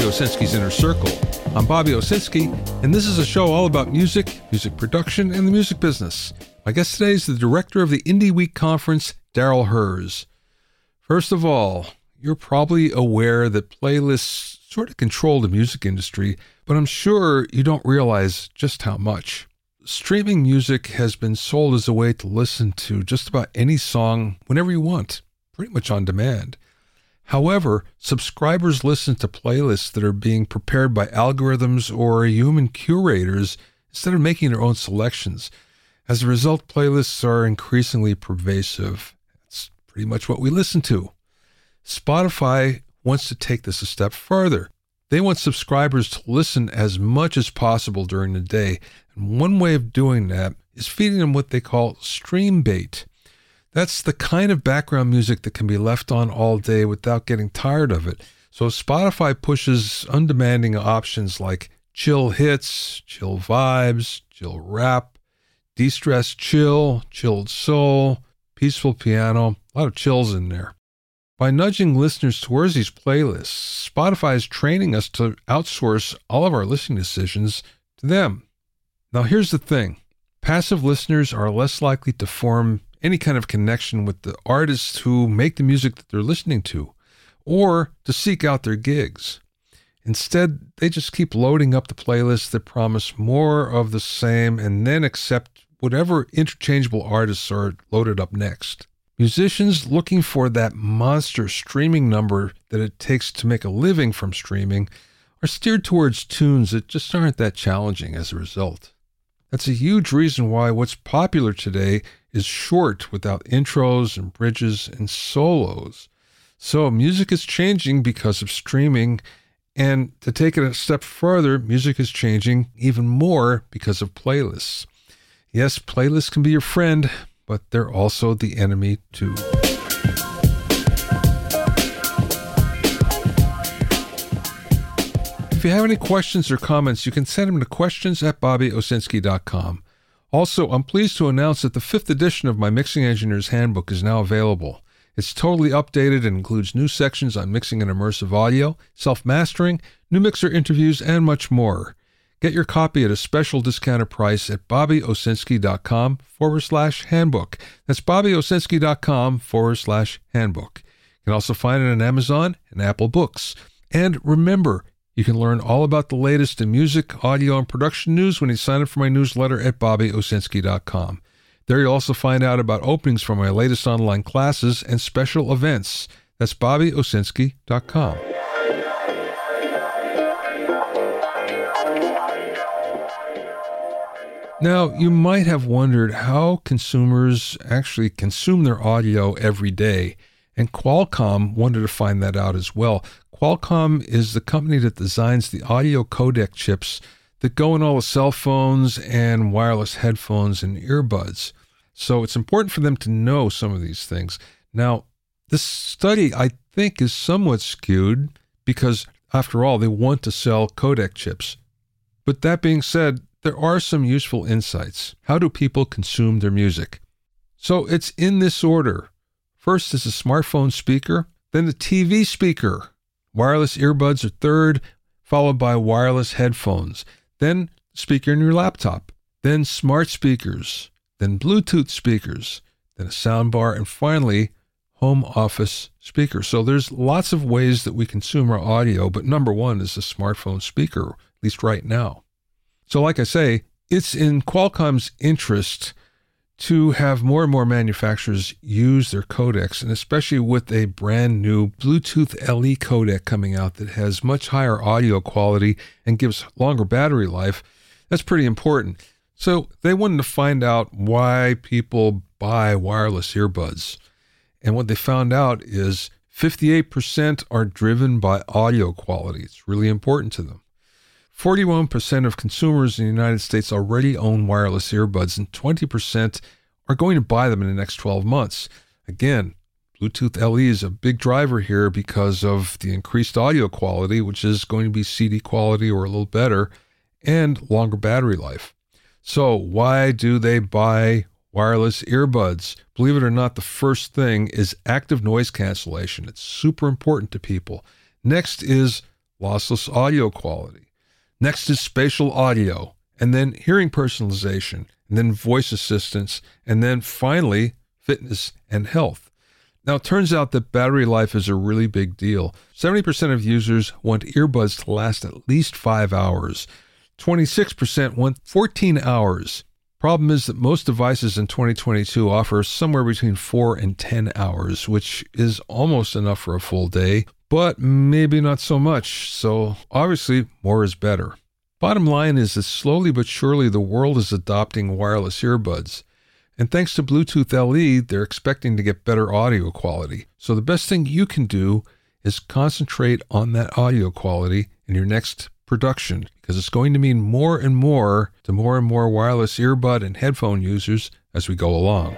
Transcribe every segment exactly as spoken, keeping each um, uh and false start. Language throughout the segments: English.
Owsinski's Inner Circle. I'm Bobby Owsinski, and this is a show all about music, music production, and the music business. My guest today is the director of the Indie Week Conference, Daryl Herz. First of all, you're probably aware that playlists sort of control the music industry, but I'm sure you don't realize just how much. Streaming music has been sold as a way to listen to just about any song whenever you want, pretty much on demand. However, subscribers listen to playlists that are being prepared by algorithms or human curators instead of making their own selections. As a result, playlists are increasingly pervasive. That's pretty much what we listen to. Spotify wants to take this a step further. They want subscribers to listen as much as possible during the day, and one way of doing that is feeding them what they call stream bait. That's the kind of background music that can be left on all day without getting tired of it. So Spotify pushes undemanding options like chill hits, chill vibes, chill rap, de-stress chill, chilled soul, peaceful piano, a lot of chills in there. By nudging listeners towards these playlists, Spotify is training us to outsource all of our listening decisions to them. Now here's the thing. Passive listeners are less likely to form any kind of connection with the artists who make the music that they're listening to, or to seek out their gigs. Instead, they just keep loading up the playlists that promise more of the same and then accept whatever interchangeable artists are loaded up next. Musicians looking for that monster streaming number that it takes to make a living from streaming are steered towards tunes that just aren't that challenging as a result. That's a huge reason why what's popular today is short without intros and bridges and solos. So music is changing because of streaming, and to take it a step further, music is changing even more because of playlists. Yes, playlists can be your friend, but they're also the enemy too. If you have any questions or comments, you can send them to questions at bobby owsinski dot com. Also, I'm pleased to announce that the fifth edition of my Mixing Engineer's Handbook is now available. It's totally updated and includes new sections on mixing and immersive audio, self-mastering, new mixer interviews, and much more. Get your copy at a special discounted price at bobby owsinski dot com forward slash handbook. That's bobby owsinski dot com forward slash handbook. You can also find it on Amazon and Apple Books. And remember, you can learn all about the latest in music, audio, and production news when you sign up for my newsletter at bobby owsinski dot com. There you'll also find out about openings for my latest online classes and special events. That's bobby owsinski dot com. Now, you might have wondered how consumers actually consume their audio every day, and Qualcomm wanted to find that out as well. Qualcomm is the company that designs the audio codec chips that go in all the cell phones and wireless headphones and earbuds. So it's important for them to know some of these things. Now, this study, I think, is somewhat skewed because, after all, they want to sell codec chips. But that being said, there are some useful insights. How do people consume their music? So it's in this order. First is the smartphone speaker, then the T V speaker. Wireless earbuds are third, followed by wireless headphones. Then speaker in your laptop. Then smart speakers. Then Bluetooth speakers. Then a soundbar. And finally, home office speakers. So there's lots of ways that we consume our audio, but number one is the smartphone speaker, at least right now. So like I say, it's in Qualcomm's interest to have more and more manufacturers use their codecs, and especially with a brand new Bluetooth L E codec coming out that has much higher audio quality and gives longer battery life. That's pretty important. So they wanted to find out why people buy wireless earbuds. And what they found out is fifty-eight percent are driven by audio quality. It's really important to them. forty-one percent of consumers in the United States already own wireless earbuds, and twenty percent are going to buy them in the next twelve months. Again, Bluetooth L E is a big driver here because of the increased audio quality, which is going to be C D quality or a little better, and longer battery life. So why do they buy wireless earbuds? Believe it or not, the first thing is active noise cancellation. It's super important to people. Next is lossless audio quality. Next is spatial audio, and then hearing personalization, and then voice assistance, and then finally, fitness and health. Now, it turns out that battery life is a really big deal. seventy percent of users want earbuds to last at least five hours. twenty-six percent want fourteen hours. Problem is that most devices in twenty twenty-two offer somewhere between four and ten hours, which is almost enough for a full day, but maybe not so much. So obviously, more is better. Bottom line is that slowly but surely the world is adopting wireless earbuds. And thanks to Bluetooth L E, they're expecting to get better audio quality. So the best thing you can do is concentrate on that audio quality in your next production, because it's going to mean more and more to more and more wireless earbud and headphone users as we go along.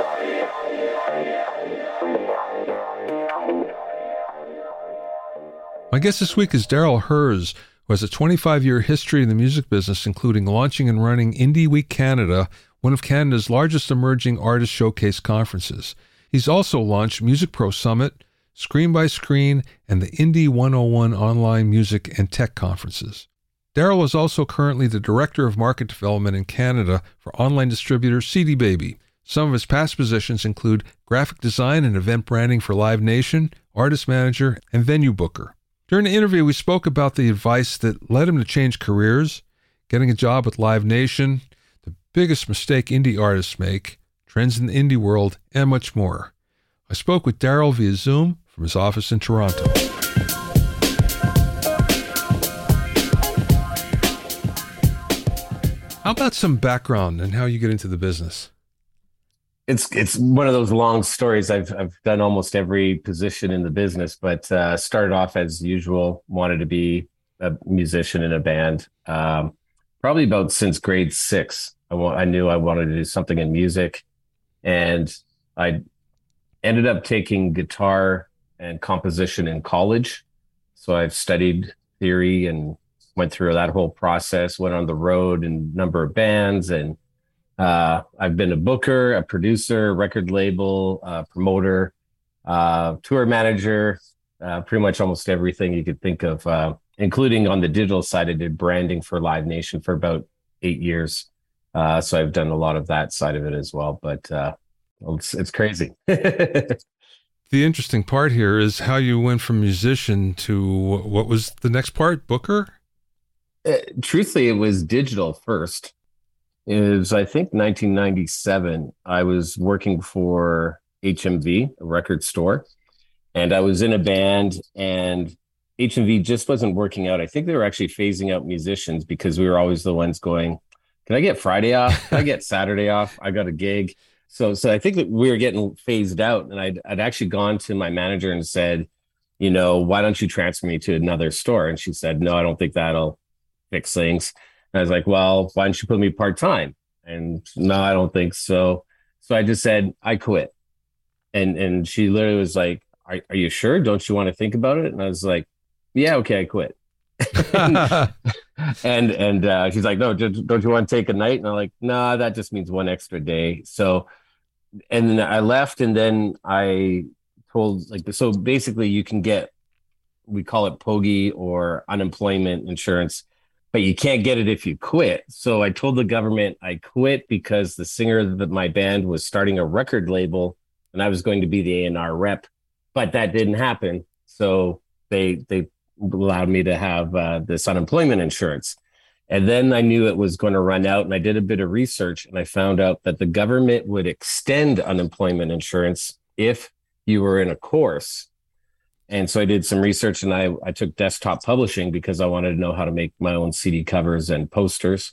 My guest this week is Daryl Herz, who has a twenty-five-year history in the music business, including launching and running Indie Week Canada, one of Canada's largest emerging artist showcase conferences. He's also launched Music Pro Summit, Screen by Screen, and the Indie one oh one online music and tech conferences. Daryl is also currently the Director of Market Development in Canada for online distributor C D Baby. Some of his past positions include graphic design and event branding for Live Nation, artist manager, and venue booker. During the interview, we spoke about the advice that led him to change careers, getting a job with Live Nation, the biggest mistake indie artists make, trends in the indie world, and much more. I spoke with Daryl via Zoom from his office in Toronto. How about some background and how you get into the business? It's it's one of those long stories. I've I've done almost every position in the business, but uh, started off as usual. Wanted to be a musician in a band. Um, probably about since grade six, I wa- I knew I wanted to do something in music, and I ended up taking guitar and composition in college. So I've studied theory and went through that whole process. Went on the road in a number of bands and. Uh, I've been a booker, a producer, record label, uh, promoter, uh, tour manager, uh, pretty much almost everything you could think of, uh, including on the digital side. I did branding for Live Nation for about eight years. Uh, so I've done a lot of that side of it as well, but uh, it's, it's crazy. The interesting part here is how you went from musician to what was the next part, booker? Uh, truthfully, it was digital first. Is I think nineteen ninety-seven, I was working for H M V, a record store, and I was in a band, and H M V just wasn't working out. I think they were actually phasing out musicians because we were always the ones going, can I get Friday off? Can I get Saturday off? I got a gig. So so I think that we were getting phased out, and I'd, I'd actually gone to my manager and said, you know, why don't you transfer me to another store? And she said, no, I don't think that'll fix things. And I was like, well, why don't you put me part-time? And no, I don't think so. So I just said, I quit. And and she literally was like, are, are you sure? Don't you want to think about it? And I was like, yeah, okay, I quit. and and, and uh, she's like, no, don't, don't you want to take a night? And I'm like, nah, that just means one extra day. So, and then I left, and then I told, like, so basically you can get, we call it P O G I or unemployment insurance, but you can't get it if you quit. So I told the government I quit because the singer of my band was starting a record label and I was going to be the A and R rep, but that didn't happen. So they they allowed me to have uh, this unemployment insurance. And then I knew it was going to run out, and I did a bit of research, and I found out that the government would extend unemployment insurance if you were in a course. And so I did some research, and I, I took desktop publishing because I wanted to know how to make my own C D covers and posters.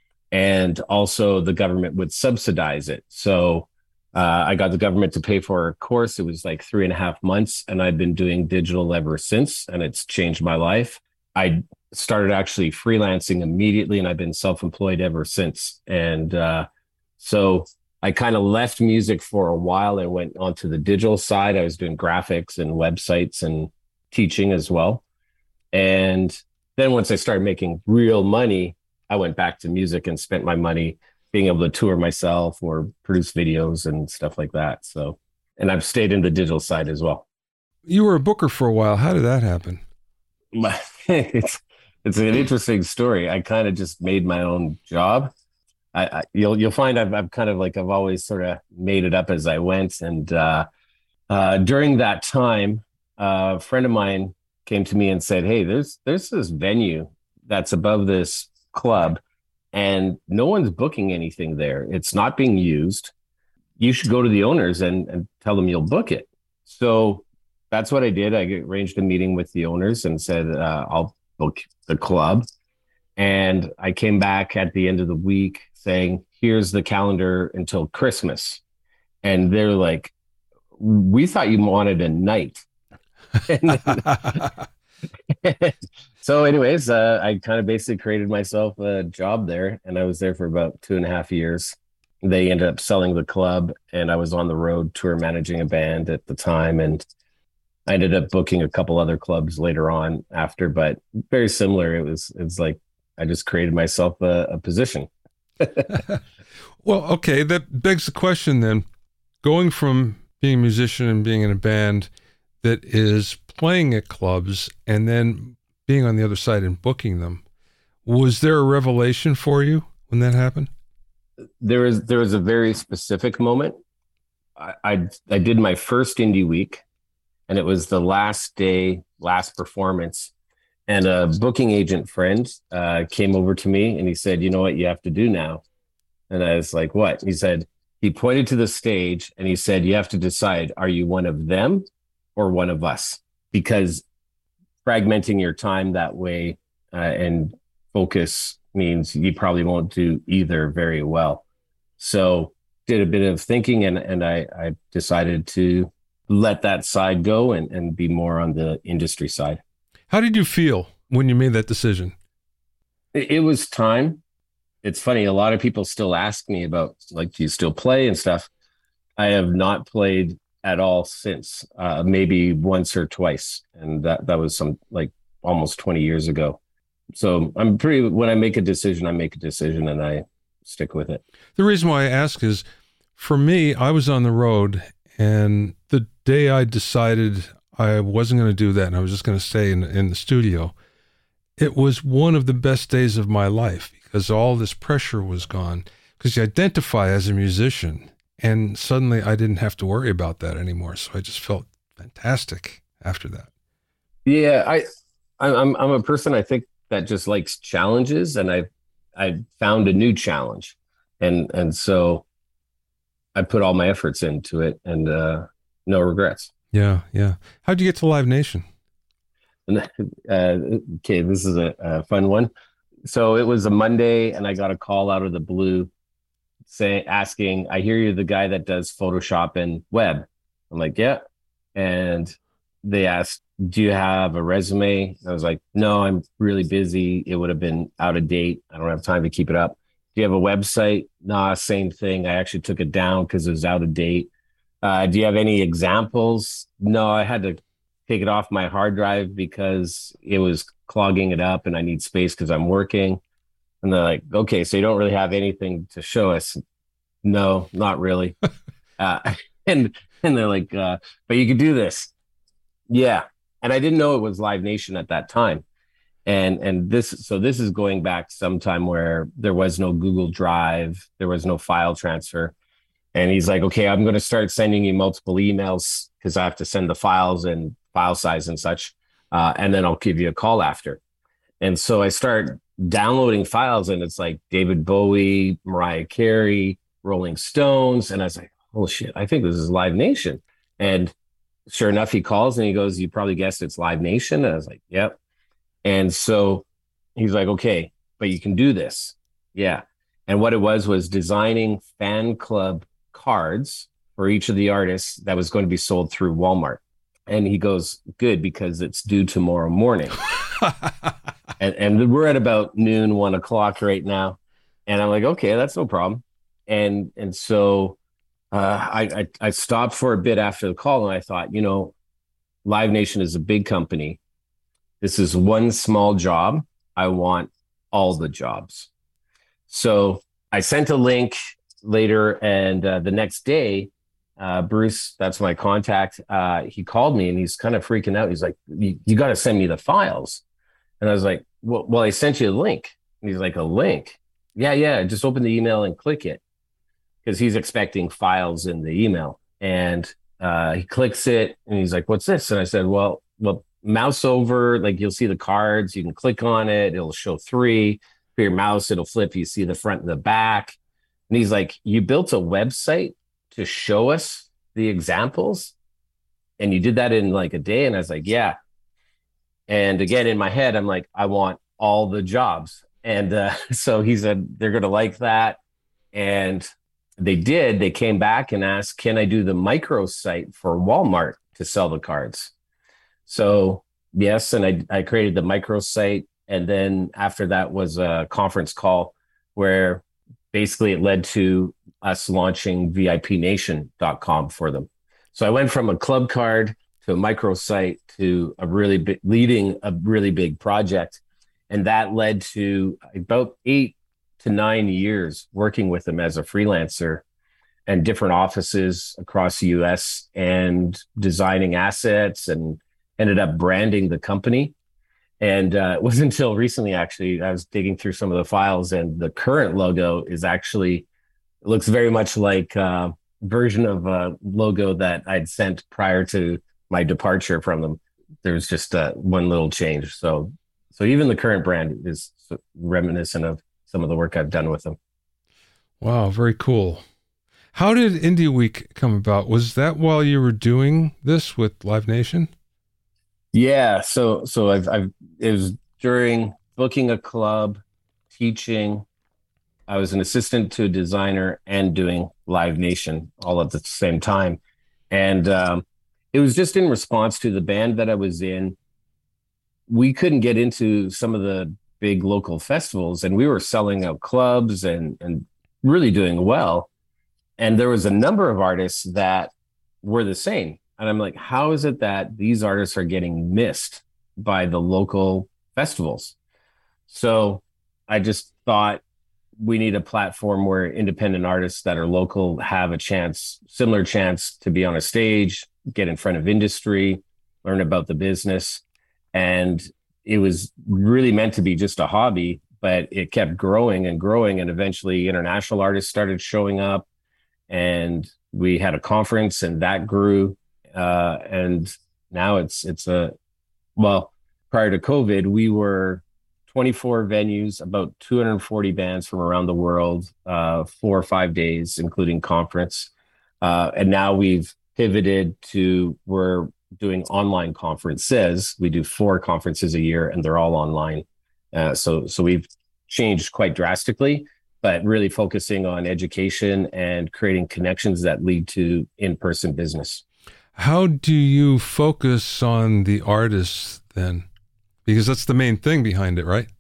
And also the government would subsidize it. So uh, I got the government to pay for a course. It was like three and a half months, and I've been doing digital ever since, and it's changed my life. I started actually freelancing immediately, and I've been self-employed ever since. And uh, so I kind of left music for a while and went onto the digital side. I was doing graphics and websites and teaching as well. And then once I started making real money, I went back to music and spent my money being able to tour myself or produce videos and stuff like that. So, and I've stayed in the digital side as well. You were a booker for a while. How did that happen? my, it's it's an interesting story. I kind of just made my own job. I, I you'll you'll find I've I've kind of like I've always sort of made it up as I went. And uh, uh, during that time, uh, a friend of mine came to me and said, "Hey, there's there's this venue that's above this club, and no one's booking anything there. It's not being used. You should go to the owners and, and tell them you'll book it." So that's what I did. I arranged a meeting with the owners and said, uh, I'll book the club. And I came back at the end of the week saying, here's the calendar until Christmas. And they're like, we thought you wanted a night. So anyways, uh, I kind of basically created myself a job there, and I was there for about two and a half years. They ended up selling the club, and I was on the road tour managing a band at the time. And I ended up booking a couple other clubs later on after, but very similar. It was, it was like, I just created myself a, a position. Well, okay. That begs the question then, going from being a musician and being in a band that is playing at clubs and then being on the other side and booking them, was there a revelation for you when that happened? There was, there was a very specific moment. I, I, I did my first indie week, and it was the last day, last performance. And a booking agent friend uh, came over to me and he said, you know what you have to do now? And I was like, what? He said, he pointed to the stage and he said, you have to decide, are you one of them or one of us? Because fragmenting your time that way uh, and focus means you probably won't do either very well. So did a bit of thinking, and, and I, I decided to let that side go and, and be more on the industry side. How did you feel when you made that decision? It, it was time. It's funny. A lot of people still ask me about, like, do you still play and stuff? I have not played at all since, uh, maybe once or twice. And that, that was some like almost twenty years ago. So I'm pretty, when I make a decision, I make a decision and I stick with it. The reason why I ask is, for me, I was on the road, and the day I decided I wasn't going to do that and I was just going to stay in, in the studio, it was one of the best days of my life because all this pressure was gone, because you identify as a musician, and suddenly I didn't have to worry about that anymore. So I just felt fantastic after that. Yeah, I, I'm I'm a person, I think, that just likes challenges, and I I found a new challenge, and and so I put all my efforts into it, and uh, no regrets. Yeah, yeah. How'd you get to Live Nation? Uh, okay, this is a, a fun one. So it was a Monday, and I got a call out of the blue saying, asking, I hear you're the guy that does Photoshop and web. I'm like, yeah. And they asked, do you have a resume? I was like, no, I'm really busy. It would have been out of date. I don't have time to keep it up. Do you have a website? Nah, same thing. I actually took it down because it was out of date. Uh, do you have any examples? No, I had to take it off my hard drive because it was clogging it up and I need space because I'm working. And they're like, okay, so you don't really have anything to show us? No, not really. uh, and and they're like, uh, but you could do this. Yeah. And I didn't know it was Live Nation at that time. And and this, so this is going back sometime where there was no Google Drive, there was no file transfer. And he's like, okay, I'm going to start sending you multiple emails because I have to send the files and file size and such. Uh, and then I'll give you a call after. And so I start downloading files, and it's like David Bowie, Mariah Carey, Rolling Stones. And I was like, oh shit, I think this is Live Nation. And sure enough, he calls and he goes, you probably guessed it's Live Nation. And I was like, yep. And so he's like, okay, but you can do this. Yeah. And what it was, was designing fan club cards for each of the artists that was going to be sold through Walmart. And he goes, good, because it's due tomorrow morning. and, and we're at about noon, one o'clock right now. And I'm like, okay, that's no problem. And, and so uh, I, I, I stopped for a bit after the call, and I thought, you know, Live Nation is a big company. This is one small job. I want all the jobs. So I sent a link later, and uh, the next day uh, Bruce, that's my contact. Uh, he called me and he's kind of freaking out. He's like, you, you got to send me the files. And I was like, well, well, I sent you a link. And he's like, a link? Yeah, yeah. Just open the email and click it. Because he's expecting files in the email. And uh, he clicks it and he's like, what's this? And I said, well, well, mouse over, like you'll see the cards. You can click on it. It'll show three. For your mouse, it'll flip. You see the front and the back. And he's like, you built a website to show us the examples? And you did that in like a day? And I was like, yeah. And again, in my head, I'm like, I want all the jobs. And uh, so he said, they're going to like that. And they did. They came back and asked, can I do the microsite for Walmart to sell the cards? So yes. And I, I created the microsite. And then after that was a conference call where basically it led to us launching V I P nation dot com for them. So I went from a club card to a microsite to a really big, leading a really big project. And that led to about eight to nine years working with them as a freelancer and different offices across the U S and designing assets, and ended up branding the company. And uh, it wasn't until recently, actually, I was digging through some of the files, and the current logo is actually, it looks very much like a version of a logo that I'd sent prior to my departure from them. There was just uh, one little change. So, so even the current brand is reminiscent of some of the work I've done with them. Wow, very cool. How did Indie Week come about? Was that while you were doing this with Live Nation? Yeah, so so I've I've it was during booking a club, teaching. I was an assistant to a designer and doing Live Nation all at the same time, and um, it was just in response to the band that I was in. We couldn't get into some of the big local festivals, and we were selling out clubs and and really doing well. And there was a number of artists that were the same. And I'm like, how is it that these artists are getting missed by the local festivals? So I just thought we need a platform where independent artists that are local have a chance, similar chance to be on a stage, get in front of industry, learn about the business. And it was really meant to be just a hobby, but it kept growing and growing. And eventually international artists started showing up, and we had a conference and that grew. Uh, and now it's, it's a, well, prior to COVID, we were twenty-four venues, about two hundred forty bands from around the world, uh, four or five days, including conference. Uh, and now we've pivoted to, we're doing online conferences. We do four conferences a year and they're all online. Uh, so, so we've changed quite drastically, but really focusing on education and creating connections that lead to in-person business. How do you focus on the artists then? Because that's the main thing behind it, right?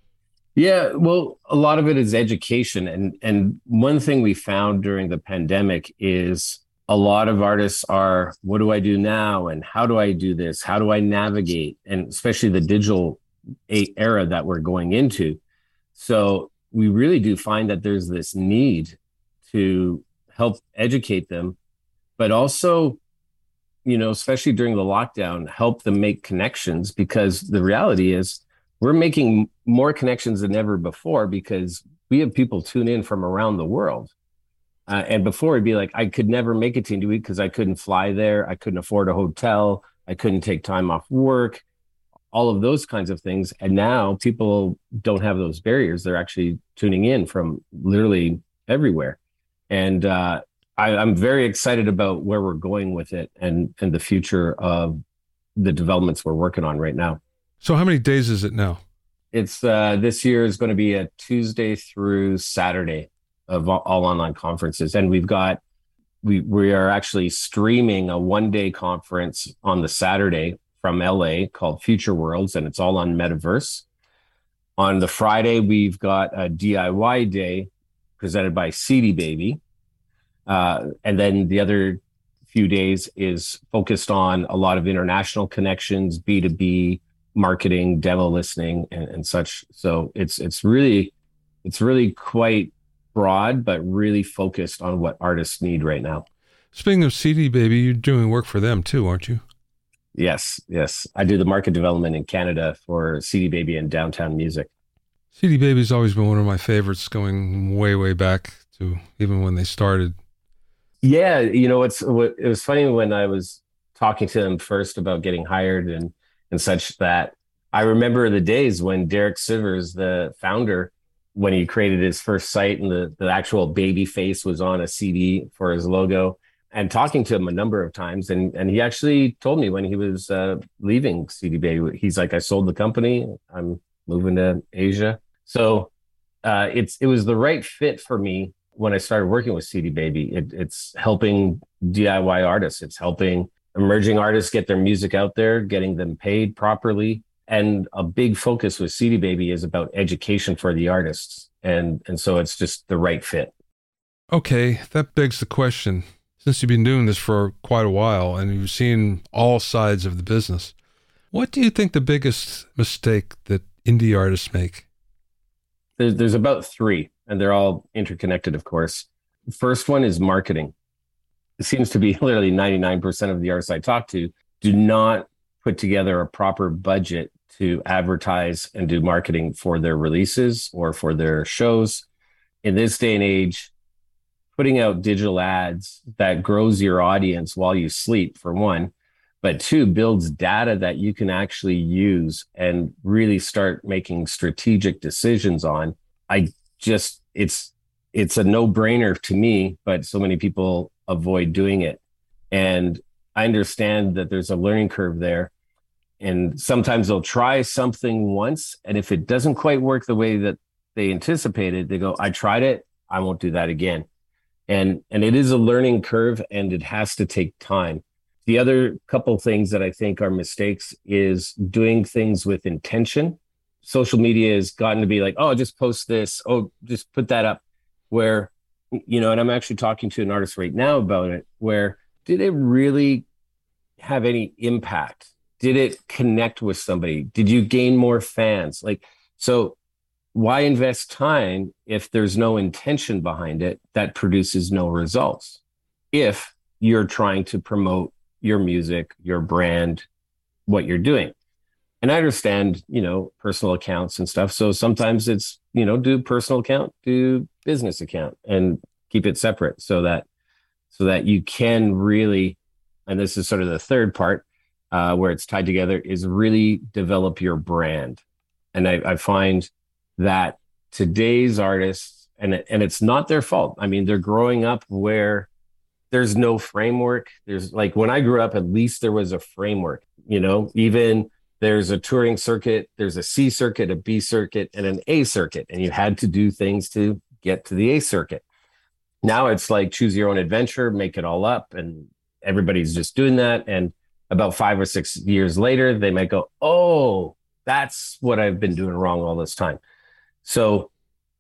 Yeah, well, a lot of it is education. And, and one thing we found during the pandemic is a lot of artists are, what do I do now? And how do I do this? How do I navigate? And especially the digital era that we're going into. So we really do find that there's this need to help educate them, but also, you know, especially during the lockdown, help them make connections, because the reality is we're making more connections than ever before because we have people tune in from around the world. Uh, and before it'd be like, I could never make it to Indie Week because I couldn't fly there. I couldn't afford a hotel. I couldn't take time off work, all of those kinds of things. And now people don't have those barriers. They're actually tuning in from literally everywhere. And, uh, I, I'm very excited about where we're going with it and, and the future of the developments we're working on right now. So how many days is it now? It's uh, this year is going to be a Tuesday through Saturday of all, all online conferences. And we've got, we, we are actually streaming a one day conference on the Saturday from L A called Future Worlds, and it's all on Metaverse. On the Friday, we've got a D I Y day presented by C D Baby. Uh, and then the other few days is focused on a lot of international connections, B two B marketing, demo listening, and, and such. So it's it's really it's really quite broad, but really focused on what artists need right now. Speaking of C D Baby, you're doing work for them too, aren't you? Yes, yes. I do the market development in Canada for C D Baby and Downtown Music. C D Baby's always been one of my favorites, going way, way back to even when they started. Yeah, you know, it's what it was funny when I was talking to them first about getting hired and and such, that I remember the days when Derek Sivers, the founder, when he created his first site and the, the actual baby face was on a C D for his logo, and talking to him a number of times. And, and he actually told me when he was uh, leaving C D Baby, he's like, I sold the company. I'm moving to Asia. So uh, it's it was the right fit for me when I started working with C D Baby. It, it's helping D I Y artists. It's helping emerging artists get their music out there, getting them paid properly. And a big focus with C D Baby is about education for the artists. And, and so it's just the right fit. Okay, that begs the question. Since you've been doing this for quite a while and you've seen all sides of the business, what do you think the biggest mistake that indie artists make? There's, there's about three, and they're all interconnected, of course. The first one is marketing. It seems to be literally ninety-nine percent of the artists I talk to do not put together a proper budget to advertise and do marketing for their releases or for their shows. In this day and age, putting out digital ads that grows your audience while you sleep, for one, but two, builds data that you can actually use and really start making strategic decisions on. I just, it's, it's a no-brainer to me, but so many people avoid doing it. And I understand that there's a learning curve there. And sometimes they'll try something once, and if it doesn't quite work the way that they anticipated, they go, I tried it, I won't do that again. And, and it is a learning curve, and it has to take time. The other couple things that I think are mistakes is doing things with intention. Social media has gotten to be like, oh, just post this. Oh, just put that up. Where, you know, and I'm actually talking to an artist right now about it, where did it really have any impact? Did it connect with somebody? Did you gain more fans? Like, so why invest time if there's no intention behind it that produces no results? If you're trying to promote your music, your brand, what you're doing. And I understand, you know, personal accounts and stuff. So sometimes it's, you know, do personal account, do business account, and keep it separate so that, so that you can really, and this is sort of the third part uh, where it's tied together, is really develop your brand. And I, I find that today's artists, and, and it's not their fault. I mean, they're growing up where there's no framework. There's like, when I grew up, at least there was a framework, you know, even there's a touring circuit, there's a C circuit, a B circuit, and an A circuit. And you had to do things to get to the A circuit. Now it's like choose your own adventure, make it all up. And everybody's just doing that. And about five or six years later, they might go, oh, that's what I've been doing wrong all this time. So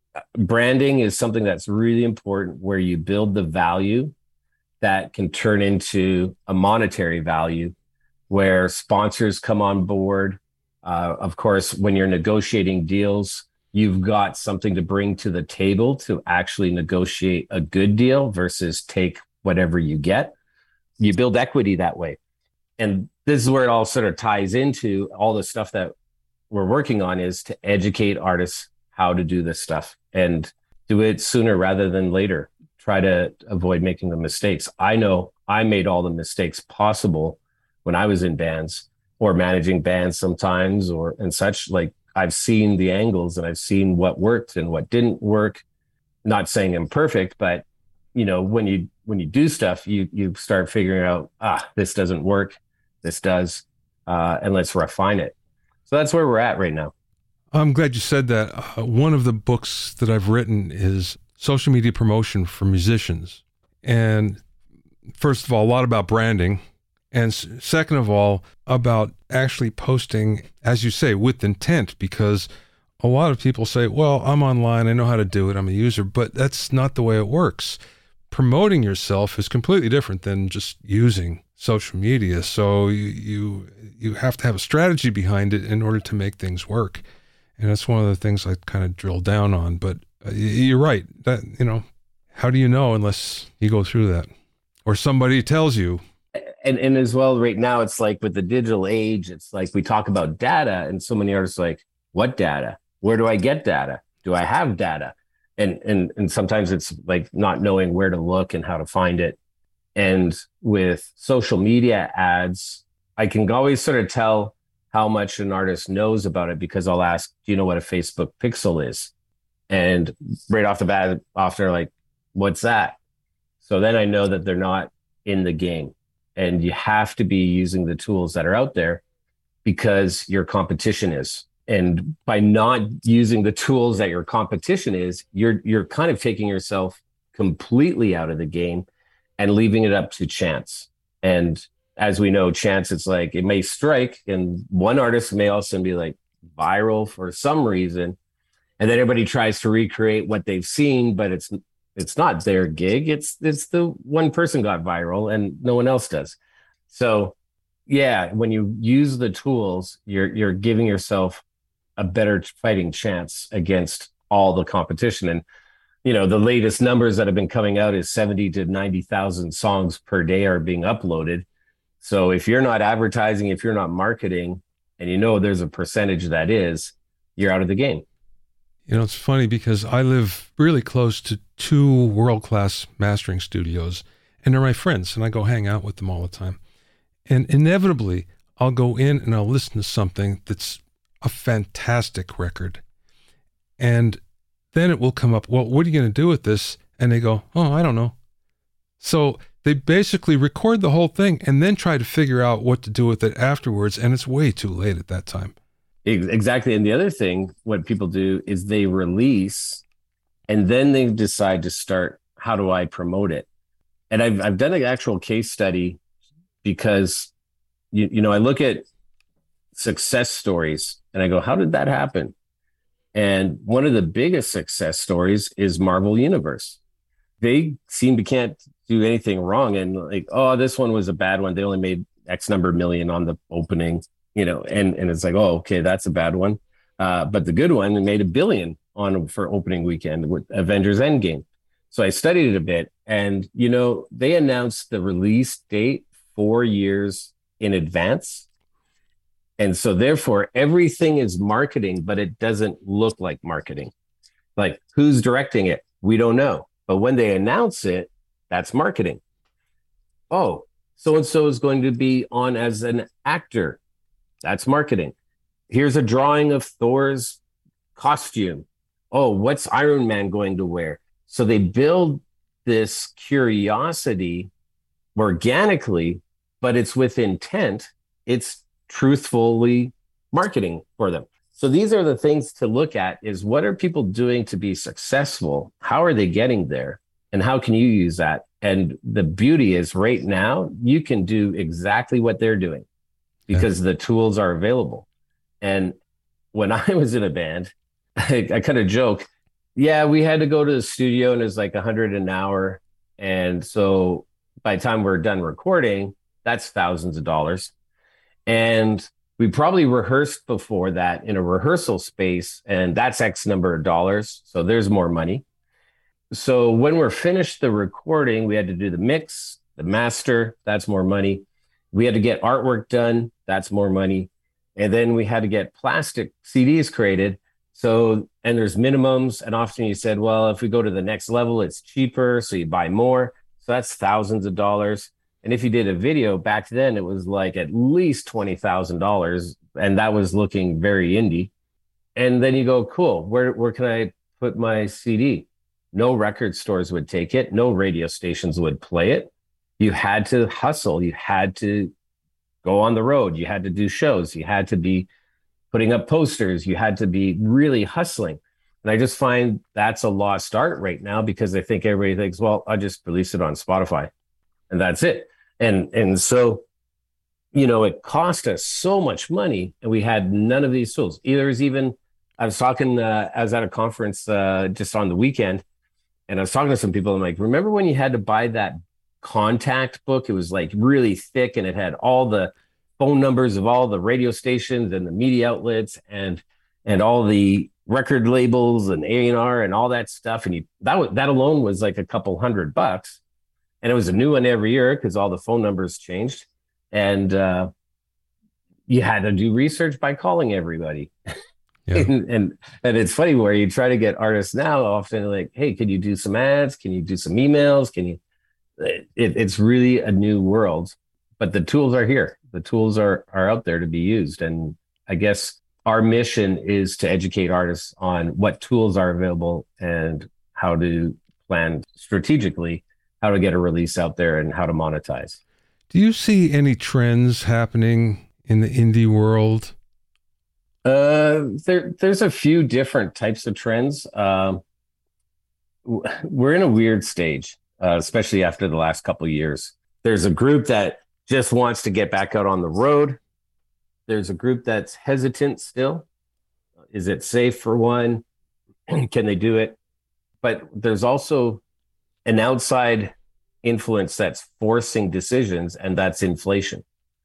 branding is something that's really important, where you build the value that can turn into a monetary value, where sponsors come on board. Uh, of course, when you're negotiating deals, you've got something to bring to the table to actually negotiate a good deal versus take whatever you get. You build equity that way. And this is where it all sort of ties into all the stuff that we're working on, is to educate artists how to do this stuff and do it sooner rather than later. Try to avoid making the mistakes. I know I made all the mistakes possible when I was in bands or managing bands sometimes or and such. Like, I've seen the angles and I've seen what worked and what didn't work. Not saying I'm perfect, but you know, when you when you do stuff, you you start figuring out, ah, this doesn't work, this does, uh, and let's refine it. So that's where we're at right now. I'm glad you said that. Uh, one of the books that I've written is Social Media Promotion for Musicians. And first of all, a lot about branding. And second of all, about actually posting, as you say, with intent, because a lot of people say, well, I'm online, I know how to do it, I'm a user, but that's not the way it works. Promoting yourself is completely different than just using social media. So you, you, you have to have a strategy behind it in order to make things work. And that's one of the things I kind of drill down on. But uh, you're right. That, you know, how do you know unless you go through that or somebody tells you. And and as well, right now, it's like with the digital age, it's like we talk about data, and so many artists are like, what data? Where do I get data? Do I have data? And and and sometimes it's like not knowing where to look and how to find it. And with social media ads, I can always sort of tell how much an artist knows about it because I'll ask, do you know what a Facebook pixel is? And right off the bat, off they're like, what's that? So then I know that they're not in the game. And you have to be using the tools that are out there because your competition is. And by not using the tools that your competition is, you're you're kind of taking yourself completely out of the game and leaving it up to chance. And as we know, chance, it's like it may strike, and one artist may also be like viral for some reason, and then everybody tries to recreate what they've seen, but it's it's not their gig. It's it's the one person got viral and no one else does. So yeah, when you use the tools, you're you're giving yourself a better fighting chance against all the competition. And you know, the latest numbers that have been coming out is seventy to ninety thousand songs per day are being uploaded. So if you're not advertising, if you're not marketing, and you know there's a percentage that is, you're out of the game. You know, it's funny because I live really close to two world-class mastering studios, and they're my friends, and I go hang out with them all the time. And inevitably, I'll go in and I'll listen to something that's a fantastic record. And then it will come up, well, what are you going to do with this? And they go, oh, I don't know. So they basically record the whole thing and then try to figure out what to do with it afterwards. And it's way too late at that time. Exactly. And the other thing, what people do is they release and then they decide to start, how do I promote it? And I've, I've done an actual case study because, you, you know, I look at success stories and I go, how did that happen? And one of the biggest success stories is Marvel Universe. They seem to can't do anything wrong. And like, oh, this one was a bad one. They only made X number of million on the opening, you know, and, and it's like, oh, okay, that's a bad one. Uh, but the good one, it made a billion on for opening weekend with Avengers Endgame. So I studied it a bit and, you know, they announced the release date four years in advance. And so therefore everything is marketing, but it doesn't look like marketing. Like who's directing it? We don't know. But when they announce it, that's marketing. Oh, so-and-so is going to be on as an actor. That's marketing. Here's a drawing of Thor's costume. Oh, what's Iron Man going to wear? So they build this curiosity organically, but it's with intent. It's truthfully marketing for them. So these are the things to look at is what are people doing to be successful? How are they getting there? And how can you use that? And the beauty is right now, you can do exactly what they're doing because yeah. the tools are available. And when I was in a band, I, I kind of joke, yeah, we had to go to the studio and it was like a hundred an hour. And so by the time we're done recording, that's thousands of dollars. And we probably rehearsed before that in a rehearsal space, and that's X number of dollars. So there's more money. So when we're finished the recording, we had to do the mix, the master, that's more money. We had to get artwork done, that's more money. And then we had to get plastic C Ds created. So, and there's minimums. And often you said, well, if we go to the next level, it's cheaper. So you buy more. So that's thousands of dollars. And if you did a video back then, it was like at least twenty thousand dollars. And that was looking very indie. And then you go, cool, where, where can I put my C D? No record stores would take it. No radio stations would play it. You had to hustle. You had to go on the road. You had to do shows. You had to be putting up posters. You had to be really hustling. And I just find that's a lost art right now because I think everybody thinks, well, I'll just release it on Spotify and that's it. And, and so, you know, it cost us so much money and we had none of these tools. Either was even, I was talking, uh, I was at a conference uh, just on the weekend and I was talking to some people. I'm like, remember when you had to buy that contact book? It was like really thick and it had all the phone numbers of all the radio stations and the media outlets and, and all the record labels and A and R and all that stuff. And you, that was, that alone was like a couple hundred bucks. and it was a new one every year because all the phone numbers changed. And uh, you had to do research by calling everybody. Yeah. and, and and it's funny where you try to get artists now often like, hey, can you do some ads? Can you do some emails? Can you? It, it's really a new world, but the tools are here. The tools are are out there to be used. And I guess our mission is to educate artists on what tools are available and how to plan strategically, how to get a release out there and how to monetize. Do you see any trends happening in the indie world? Uh, there, there's a few different types of trends. Um, we're in a weird stage, uh, especially after the last couple of years. There's a group that just wants to get back out on the road. There's a group that's hesitant still. Is it safe for one? Can they do it? But there's also an outside influence that's forcing decisions, and that's inflation.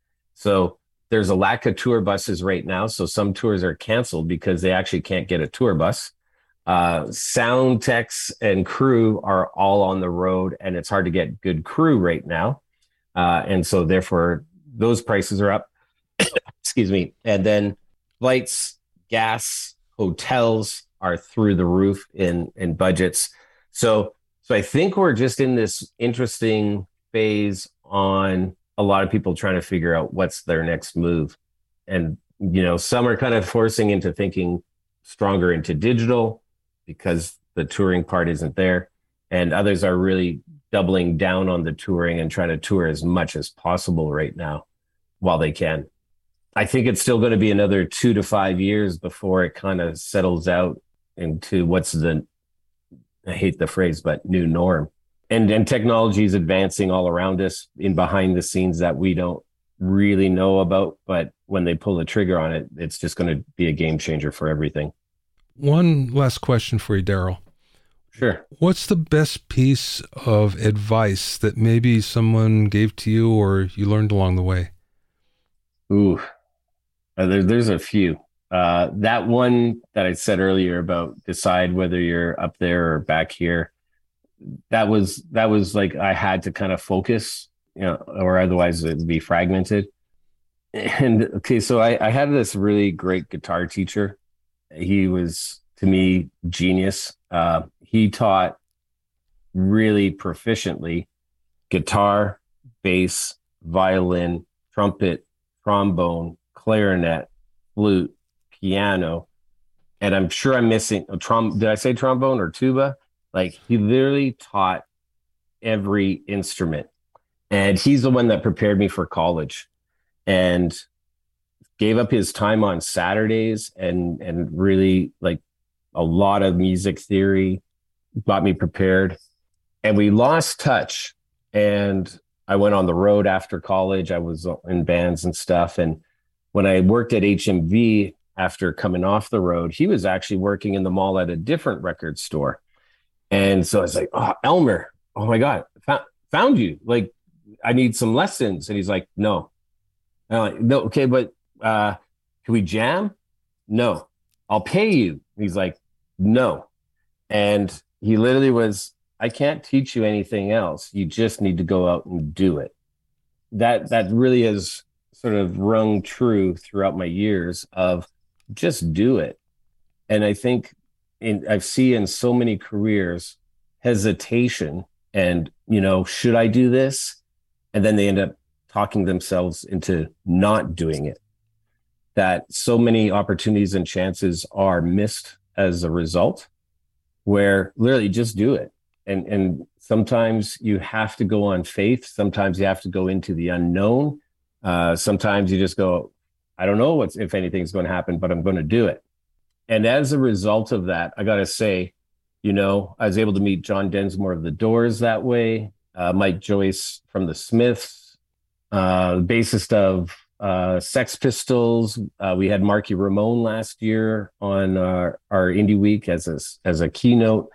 So there's a lack of tour buses right now. So some tours are canceled because they actually can't get a tour bus. Uh, sound techs and crew are all on the road, and it's hard to get good crew right now. Uh, and so therefore those prices are up. Excuse me. And then flights, gas, hotels are through the roof in, in budgets. So, so I think we're just in this interesting phase on a lot of people trying to figure out what's their next move. And, you know, some are kind of forcing into thinking stronger into digital because the touring part isn't there. And others are really doubling down on the touring and trying to tour as much as possible right now while they can. I think it's still going to be another two to five years before it kind of settles out into what's the, I hate the phrase, but new norm. And, and technology is advancing all around us in behind the scenes that we don't really know about. But when they pull the trigger on it, it's just going to be a game changer for everything. One last question for you, Daryl. Sure. What's the best piece of advice that maybe someone gave to you or you learned along the way? Ooh, uh, there, there's a few. Uh, that one that I said earlier about decide whether you're up there or back here. That was that was like I had to kind of focus, you know, or otherwise it'd be fragmented. And okay, so I, I had this really great guitar teacher. He was, to me, genius. Uh, he taught really proficiently guitar, bass, violin, trumpet, trombone, clarinet, flute, piano, and I'm sure I'm missing a trom. Did I say trombone or tuba? Like he literally taught every instrument, and he's the one that prepared me for college, and gave up his time on Saturdays and and really like a lot of music theory, got me prepared. And we lost touch, and I went on the road after college. I was in bands and stuff. And when I worked at H M V after coming off the road, he was actually working in the mall at a different record store. And so I was like, oh, Elmer, oh my God, found, found you. Like, I need some lessons. And he's like, no. And I'm like, no, okay, but uh, can we jam? No. I'll pay you. He's like, no. And he literally was, I can't teach you anything else. You just need to go out and do it. That that really has sort of rung true throughout my years of just do it. And I think in, I've seen in so many careers hesitation and, you know, should I do this? And then they end up talking themselves into not doing it. That so many opportunities and chances are missed as a result, where literally just do it. And and sometimes you have to go on faith. Sometimes you have to go into the unknown. Uh, sometimes you just go, I don't know what's if anything's going to happen, but I'm going to do it. And as a result of that, I got to say, you know, I was able to meet John Densmore of the Doors that way, uh, Mike Joyce from the Smiths, uh, bassist of uh, Sex Pistols. Uh, we had Marky Ramone last year on our, our Indie Week as a, as a keynote.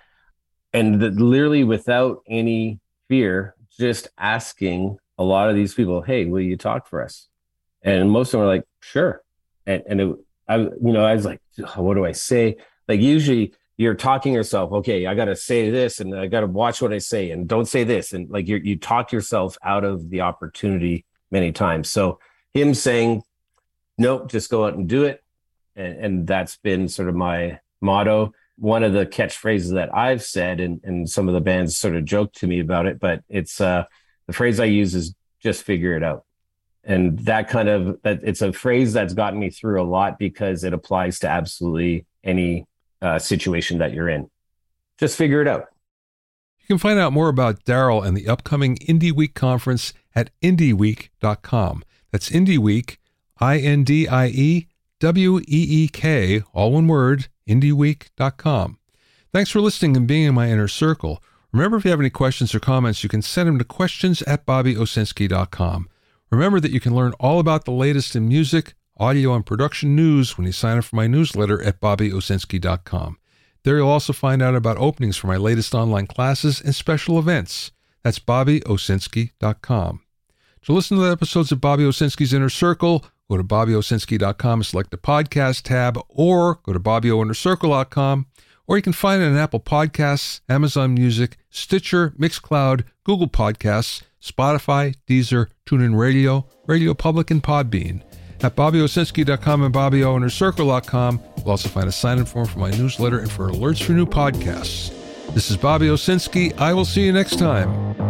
And the, literally without any fear, just asking a lot of these people, hey, will you talk for us? And most of them were like, sure. And, and it, I, you know, I was like, what do I say? Like usually you're talking yourself, okay, I got to say this and I got to watch what I say and don't say this. And like you you talk yourself out of the opportunity many times. So him saying, nope, just go out and do it. And, and that's been sort of my motto. One of the catchphrases that I've said, and, and some of the bands sort of joke to me about it, but it's uh, the phrase I use is just figure it out. And that kind of, that it's a phrase that's gotten me through a lot because it applies to absolutely any uh, situation that you're in. Just figure it out. You can find out more about Daryl and the upcoming Indie Week conference at indie week dot com. That's Indie Week, I N D I E W E E K, all one word, indie week dot com. Thanks for listening and being in my inner circle. Remember, if you have any questions or comments, you can send them to questions at bobby owsinski dot com. Remember that you can learn all about the latest in music, audio, and production news when you sign up for my newsletter at bobby owsinski dot com. There you'll also find out about openings for my latest online classes and special events. That's bobby owsinski dot com. To listen to the episodes of Bobby Owsinski's Inner Circle, go to bobby owsinski dot com and select the podcast tab, or go to bobby o inner circle dot com, or you can find it on Apple Podcasts, Amazon Music, Stitcher, Mixcloud, Google Podcasts, Spotify, Deezer, TuneIn Radio, Radio Public, and Podbean. At bobby owsinski dot com and bobby o inner circle dot com, you'll also find a sign-in form for my newsletter and for alerts for new podcasts. This is Bobby Owsinski. I will see you next time.